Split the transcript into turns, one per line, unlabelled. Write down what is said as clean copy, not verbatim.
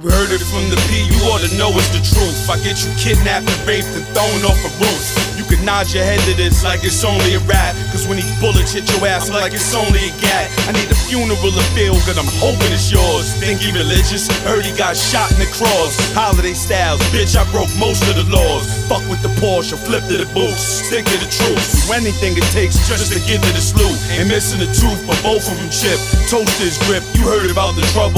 We heard it from the P, you ought to know it's the truth. I get you kidnapped and raped and thrown off a roof. You can nod your head to this like it's only a rap, cause when these bullets hit your ass, I'm like it's only a gat. I need a funeral to feel good, I'm hoping it's yours. Think he religious? Heard he got shot in the cross. Holiday styles, bitch, I broke most of the laws. Fuck with the Porsche, flip to the boots, stick to the truth. Do anything it takes just to get to the sloop. Ain't missing a tooth, but both of them chip. Toast his grip, you heard about the trouble.